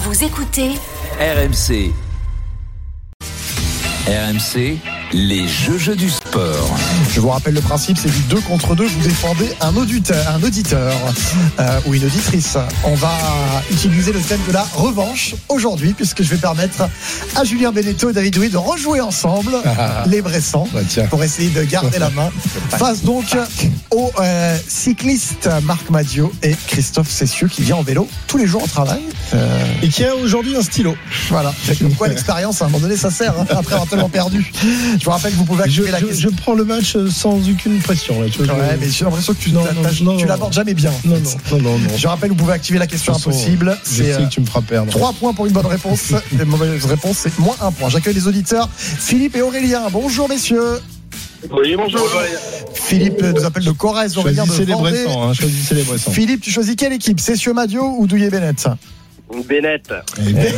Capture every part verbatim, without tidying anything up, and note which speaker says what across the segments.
Speaker 1: Vous écoutez
Speaker 2: R M C. R M C, les jeux du sport.
Speaker 3: Je vous rappelle le principe, c'est du deux contre deux. Vous défendez un auditeur, un auditeur euh, ou une auditrice. On va utiliser le thème de la revanche aujourd'hui, puisque je vais permettre à Julien Beneteau et David Douy de rejouer ensemble les Bressans
Speaker 4: bah,
Speaker 3: pour essayer de garder la main. Face donc aux euh, cyclistes Marc Madiot et Christophe Cessieux qui vient en vélo tous les jours au travail.
Speaker 4: Euh... Et qui a aujourd'hui un stylo.
Speaker 3: Voilà. C'est comme quoi l'expérience, à un moment donné, ça sert, hein, après avoir tellement perdu. Je vous rappelle que vous pouvez activer
Speaker 4: je,
Speaker 3: la
Speaker 4: je,
Speaker 3: question.
Speaker 4: Je prends le match sans aucune pression. Là, tu vois,
Speaker 3: ouais,
Speaker 4: je...
Speaker 3: mais j'ai l'impression que tu,
Speaker 4: non,
Speaker 3: non,
Speaker 4: non,
Speaker 3: tu
Speaker 4: non,
Speaker 3: l'abordes jamais bien.
Speaker 4: Non, non, non, non, non.
Speaker 3: Je rappelle, vous pouvez activer la question
Speaker 4: façon,
Speaker 3: impossible.
Speaker 4: Je
Speaker 3: c'est
Speaker 4: sais que tu me feras perdre.
Speaker 3: trois points pour une bonne réponse. Une mauvaise réponse, c'est moins un point. J'accueille les auditeurs Philippe et Aurélien. Bonjour messieurs.
Speaker 5: Oui, bonjour.
Speaker 3: Philippe nous appelle de Corrèze, Aurélien de Vendée.
Speaker 4: Hein, choisissez les Bressans.
Speaker 3: Philippe, tu choisis quelle équipe? Cessieux Madiot ou Douillet Bennett?
Speaker 5: Bennett.
Speaker 3: Bennett.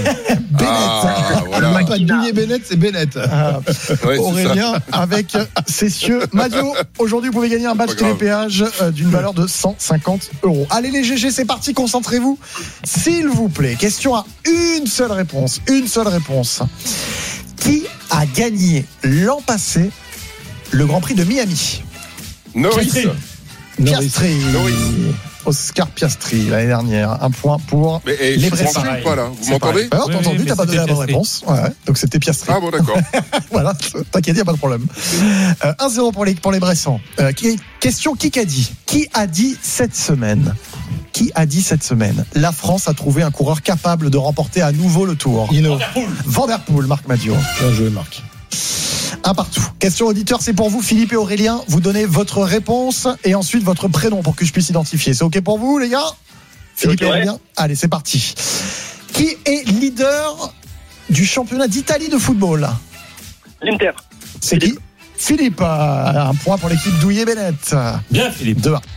Speaker 4: Ah, voilà. Pas Douillet Bennett, c'est Bennett.
Speaker 3: Ah,
Speaker 4: ouais,
Speaker 3: Aurélien avec Cessieux Madiot. Aujourd'hui, vous pouvez gagner un badge télépéage d'une valeur de cent cinquante euros. Allez les G G, c'est parti, concentrez-vous. S'il vous plaît, question à une seule réponse. Une seule réponse. Qui a gagné l'an passé le Grand Prix de Miami?
Speaker 6: Norris.
Speaker 3: Piastri. Norris. Oscar Piastri l'année dernière. Un point pour
Speaker 6: mais, et
Speaker 3: les
Speaker 6: Bressans. Pas là. Vous m'entendez?
Speaker 3: ouais, t'as oui, entendu, oui, t'as pas donné la bonne réponse. Ouais, donc c'était Piastri.
Speaker 6: Ah bon, d'accord.
Speaker 3: Voilà, t'inquiète, y a pas de problème. Euh, un zéro pour les, pour les Bressans. Euh, question qui qu'a dit? Qui a dit cette semaine? Qui a dit cette semaine? La France a trouvé un coureur capable de remporter à nouveau le Tour.
Speaker 4: Hinault.
Speaker 3: Van der Poel, Marc Madiot.
Speaker 4: Bien joué, Marc.
Speaker 3: Un partout. Question auditeur, c'est pour vous, Philippe et Aurélien. Vous donnez votre réponse et ensuite votre prénom pour que je puisse identifier. C'est OK pour vous, les gars? Philippe okay, et Aurélien. Ouais. Allez, c'est parti. Qui est leader du championnat d'Italie de football?
Speaker 5: L'Inter.
Speaker 3: C'est Philippe. Qui? Philippe. Un point pour l'équipe Douillet Bennett.
Speaker 4: Bien, Philippe.
Speaker 3: deux un.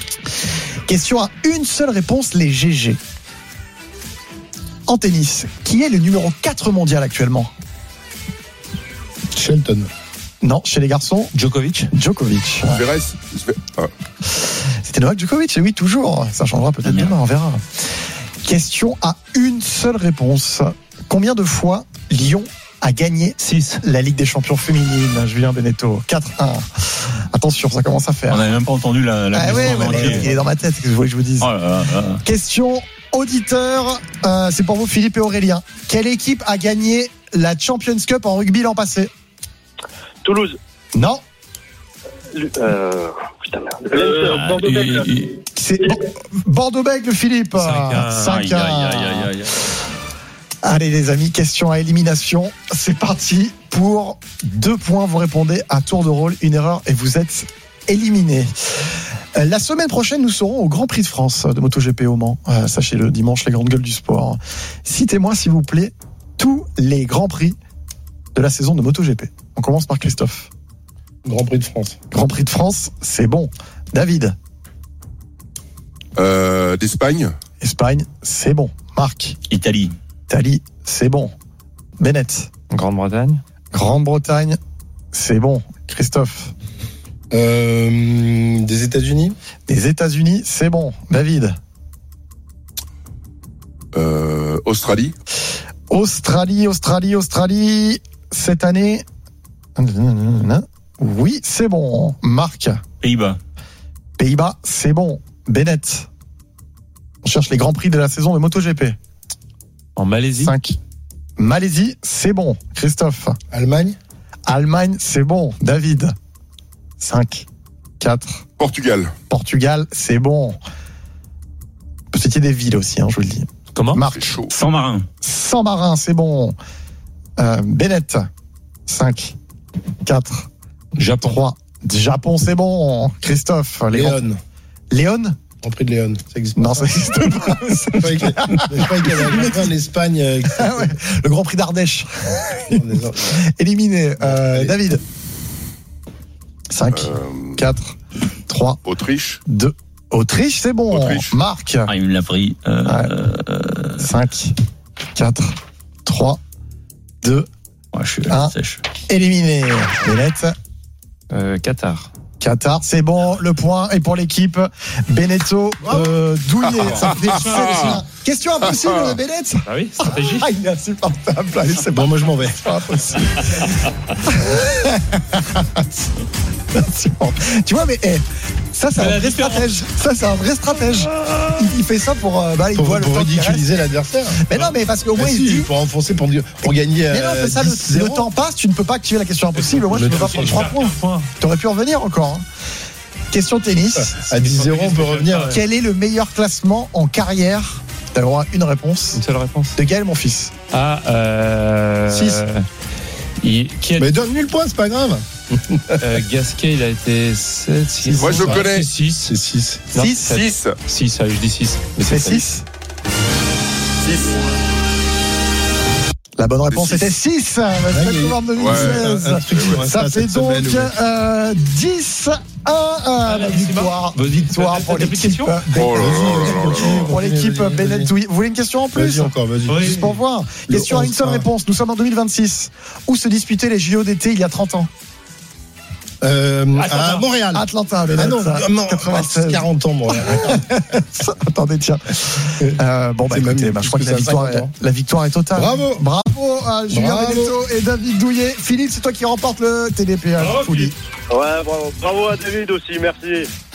Speaker 3: Question à une seule réponse, les G G. En tennis, qui est le numéro quatre mondial actuellement?
Speaker 4: Shelton.
Speaker 3: Non, chez les garçons,
Speaker 4: Djokovic.
Speaker 3: Djokovic.
Speaker 6: Ouais. Ah.
Speaker 3: C'était Novak Djokovic, et oui, toujours. Ça changera peut-être demain, on verra. Question à une seule réponse. Combien de fois Lyon a gagné six la Ligue des Champions féminine? Julien Beneteau. quatre un. Attention, ça commence à faire.
Speaker 7: On n'avait même pas entendu la, la
Speaker 3: ah ouais, ouais, il est dans ma tête, que je voulais que je vous dise. Oh là là là. Question auditeur, euh, c'est pour vous, Philippe et Aurélien. Quelle équipe a gagné la Champions Cup en rugby l'an passé?
Speaker 5: Toulouse.
Speaker 3: Non.
Speaker 5: Euh, putain, merde. Euh, Bordeaux-Bègles.
Speaker 3: C'est Bordeaux-Bègles, Philippe. cinq un. Allez les amis, question à élimination. C'est parti pour deux points. Vous répondez à tour de rôle, une erreur et vous êtes éliminé. La semaine prochaine, nous serons au Grand Prix de France de MotoGP au Mans. Euh, sachez-le, dimanche, les grandes gueules du sport. Citez-moi, s'il vous plaît, tous les Grands Prix de la saison de MotoGP. On commence par Christophe.
Speaker 4: Grand Prix de France.
Speaker 3: Grand Prix de France, c'est bon. David.
Speaker 6: Euh, D'Espagne.
Speaker 3: Espagne, c'est bon. Marc.
Speaker 7: Italie.
Speaker 3: Italie, c'est bon. Bennett.
Speaker 4: Grande-Bretagne.
Speaker 3: Grande-Bretagne, c'est bon. Christophe.
Speaker 4: Euh, des États-Unis.
Speaker 3: Des États-Unis, c'est bon. David.
Speaker 6: Euh, Australie.
Speaker 3: Australie, Australie, Australie. Cette année. Oui, c'est bon. Marc.
Speaker 7: Pays-Bas.
Speaker 3: Pays-Bas, c'est bon. Bennett. On cherche les grands prix de la saison de MotoGP.
Speaker 4: En Malaisie.
Speaker 3: cinq. Malaisie, c'est bon. Christophe.
Speaker 4: Allemagne.
Speaker 3: Allemagne, c'est bon. David. cinq. quatre.
Speaker 6: Portugal.
Speaker 3: Portugal, c'est bon. C'était des villes aussi, hein, je vous le dis.
Speaker 7: Comment?
Speaker 3: Marc.
Speaker 7: San Marin.
Speaker 3: San Marin, c'est bon. Euh, Bennett. cinq. quatre.
Speaker 7: Japon.
Speaker 3: trois. Japon, c'est bon. Christophe.
Speaker 4: Léon.
Speaker 3: Léon?
Speaker 4: Grand Prix de Léon. Ça existe
Speaker 3: pas. Non, ça n'existe pas.
Speaker 4: C'est pas qu'il y avait en Espagne. Euh,
Speaker 3: ah ouais. Le Grand Prix d'Ardèche. Éliminé. Euh, David. cinq. Euh, quatre. trois.
Speaker 6: Autriche.
Speaker 3: deux. Autriche, c'est bon.
Speaker 6: Autriche.
Speaker 3: Marc.
Speaker 7: Ah, il me l'a pris. Euh,
Speaker 3: ouais. cinq. quatre. trois. deux.
Speaker 7: Ouais, je suis
Speaker 3: un.
Speaker 7: Sèche.
Speaker 3: Éliminé. Bennett.
Speaker 4: Euh, Qatar.
Speaker 3: Qatar, c'est bon, le point est pour l'équipe. Beneteau, euh, Douillet, ça fait sept Question impossible, Bennett.
Speaker 7: Ah oui, stratégie.
Speaker 3: Ah, il est insupportable. Allez, c'est bon,
Speaker 4: Bon, moi, je m'en vais.
Speaker 3: c'est pas impossible. C'est bon. Tu vois, mais eh, ça, c'est
Speaker 7: Mais
Speaker 3: un
Speaker 7: la
Speaker 3: vrai
Speaker 7: différence.
Speaker 3: stratège. Ça, c'est un vrai stratège. Il, il fait ça pour. euh, bah, il
Speaker 4: Pour,
Speaker 3: voit le
Speaker 4: pour
Speaker 3: temps qui
Speaker 4: ridiculiser l'adversaire.
Speaker 3: reste. Mais non, mais parce qu'au moins,
Speaker 4: Ah,
Speaker 3: il
Speaker 4: si,
Speaker 3: dit.
Speaker 4: pour enfoncer, pour, pour gagner.
Speaker 3: Mais non, mais ça, le, le temps passe, tu ne peux pas activer la question impossible. Au moins, tu ne peux pas prendre trois points. Tu aurais pu revenir encore. Hein. Question tennis.
Speaker 4: À dix zéro, on peut revenir.
Speaker 3: Quel est le meilleur classement en carrière? T'as le droit à une réponse.
Speaker 7: Une seule réponse.
Speaker 3: De Gaël, mon fils.
Speaker 7: Ah, euh.
Speaker 3: Six.
Speaker 7: Il, qui a,
Speaker 4: Mais donne-lui le point, c'est pas grave.
Speaker 7: euh, Gasquet, il a été sept, six.
Speaker 6: Moi, je le connais.
Speaker 7: six.
Speaker 4: C'est six.
Speaker 7: Non,
Speaker 3: Six.
Speaker 7: sept.
Speaker 6: six.
Speaker 7: six, allez, je dis six. Mais
Speaker 3: C'est
Speaker 7: sept.
Speaker 3: six.
Speaker 6: six.
Speaker 3: La bonne réponse
Speaker 6: six.
Speaker 3: était six. En deux mille seize.
Speaker 4: Un truc qui nous reste
Speaker 3: Ça
Speaker 4: pas
Speaker 3: fait
Speaker 4: cette
Speaker 3: donc
Speaker 4: semaine, oui.
Speaker 3: euh, dix un.
Speaker 7: Ah,
Speaker 3: La
Speaker 7: c'est
Speaker 3: victoire.
Speaker 7: Vas-y,
Speaker 3: Victoire
Speaker 7: t'as-
Speaker 3: pour
Speaker 7: t'as plus de
Speaker 3: l'équipe.
Speaker 7: questions
Speaker 6: Oh là là là là.
Speaker 3: Pour l'équipe
Speaker 4: Vas-y, vas-y,
Speaker 3: Bennett
Speaker 4: vas-y.
Speaker 3: Douillet. Vous voulez une question en plus?
Speaker 4: Vas-y encore, vas-y.
Speaker 7: Oui.
Speaker 3: Juste pour voir.
Speaker 4: Le
Speaker 3: Question à une seule
Speaker 4: onze.
Speaker 3: réponse. Nous sommes en deux mille vingt-six. Où se disputaient les J O d'été il y a trente ans?
Speaker 4: Euh,
Speaker 7: Atlanta.
Speaker 4: à Montréal.
Speaker 3: Atlanta,
Speaker 4: Ah
Speaker 3: Bennett.
Speaker 4: non, non,
Speaker 3: quatre-vingt-seize.
Speaker 4: quarante ans, Montréal.
Speaker 3: Attendez, tiens. Euh, bon, bah,
Speaker 4: C'est
Speaker 3: écoutez,
Speaker 4: même
Speaker 3: bah, je
Speaker 4: plus
Speaker 3: crois que
Speaker 4: que
Speaker 3: la
Speaker 4: ça,
Speaker 3: victoire, est,
Speaker 4: cinquante ans.
Speaker 3: la victoire est totale.
Speaker 4: Bravo.
Speaker 3: Bravo à Julien
Speaker 4: Bravo.
Speaker 3: Benetto et David Douillet. Philippe, c'est toi qui remporte le T D P H.
Speaker 7: Bravo,
Speaker 3: Fouli.
Speaker 7: Philippe.
Speaker 5: Ouais, bravo, bravo à David aussi, merci.